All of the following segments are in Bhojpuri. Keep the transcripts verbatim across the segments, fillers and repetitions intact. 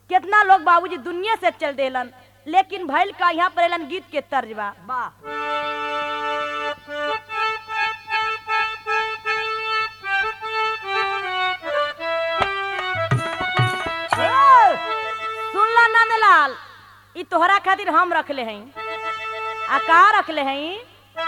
कितना लोग बाबूजी दुनिया से चल देलन, लेकिन भइल का यहाँ पर एलन गीत के तर्जबा। सुनला नंदलाल, ई तोहरा खातिर हम रखले हई। आ का रखले हई?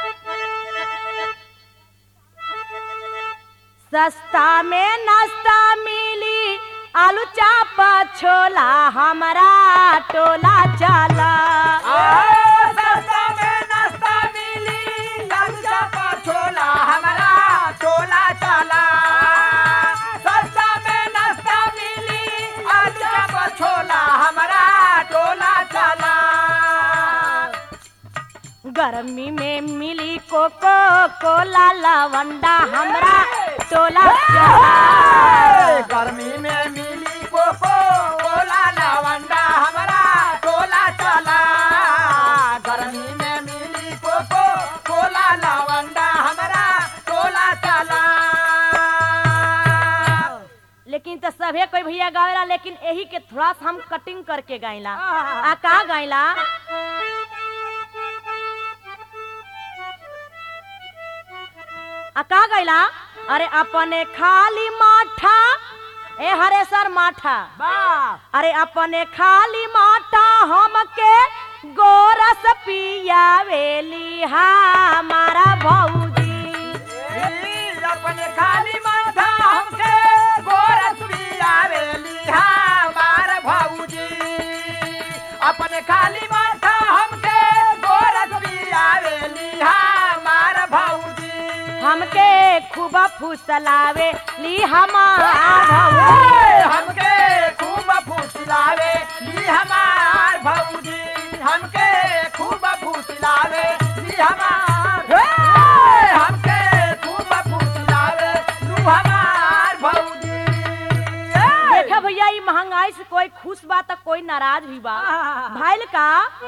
सस्ता में नाश्ता मिली, आलू चापा छोला, हमारा टोला चला। सस्ता में नाश्ता मिली, आलू चापा छोला, हमारा टोला चला। सस्ता में नाश्ता मिली, आलू चापा छोला, हमारा टोला चला। गर्मी में मिली कोको कोला, लवंडा, हमरा टोला चला। गर्मी में मिली कोको कोला, लवंडा, हमारा टोला चला। गर्मी में मिली कोको कोला, लवंडा, हमारा टोला चला। लेकिन तो सभे कोई भैया गावेला, लेकिन यही के थोड़ा सा हम कटिंग करके गाइला। आ का गाइला? आ का गाइला? अरे अपने खाली माठा, ए हरे सर माठा, अरे अपने खाली माठा हमके गोरस पियावेली हमारा भौजी। अपने खाली माथा हमके गोरस पियावेली हमार भौजी। अपने खाली माथा हमके गोरस पियावेली हमार भौजी। हमके खूब फुसलावे ली हमार भौजी। हमके खूब फुसलावे ली हमार भौजी। हमके खूब फुसलावे ली हमार। हमके खूब फुसलावे ली हमार भौजी। देखा भैया, ये महंगाई से कोई खुश बा तो कोई नाराज भी बा। भाईल का?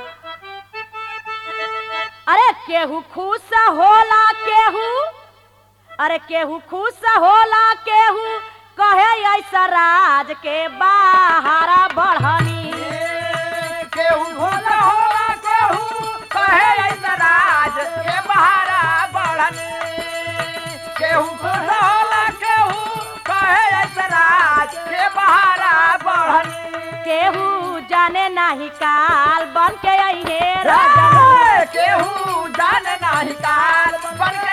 अरे केहू खुश होला, केहू अरे केहू खुश होला, केहू कहे ऐसा राज के बाहरा बढ़नी। केहू होला होला, केहू कहे ऐसा राज के बहारा बढ़नी। केहू होला होला, केहू कहे ऐसा राज के बहारा बढ़नी। केहू जाने नाही काल बन के अइहे रजनी। केहू जाने नाही काल बन के